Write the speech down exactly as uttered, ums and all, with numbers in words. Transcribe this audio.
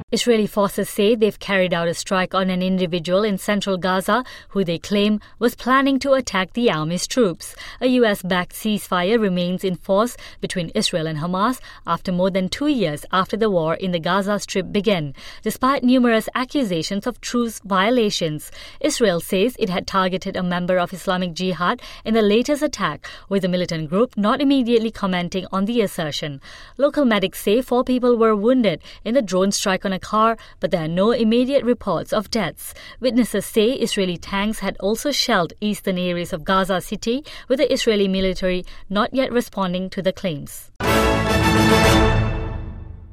Israeli forces say they've carried out a strike on an individual in central Gaza who they claim was planning to attack the army's troops. A U S-backed ceasefire remains in force between Israel and Hamas after more than two years after the war in the Gaza Strip began, despite numerous accusations of truce violations. Israel says it had targeted a member of Islamic Jihad in the latest attack, with the militant group not immediately commenting on the assertion. Local medics say four people were wounded in the drone strike on a car, but there are no immediate reports of deaths. Witnesses say Israeli tanks had also shelled eastern areas of Gaza City, with the Israeli military not yet responding to the claims.